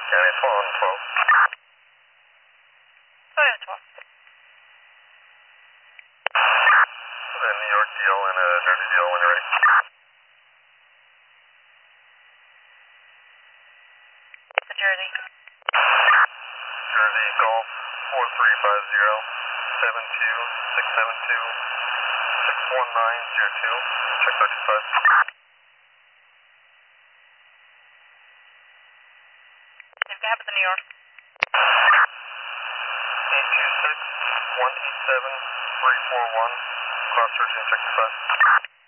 County 12. Oh, yeah, 12. The New York deal and a Jersey deal when you're ready. The Jersey. Jersey Golf 4350 72672 61902. Check 35. If you happen to New York. 826 187 341. Cross searching, check 35.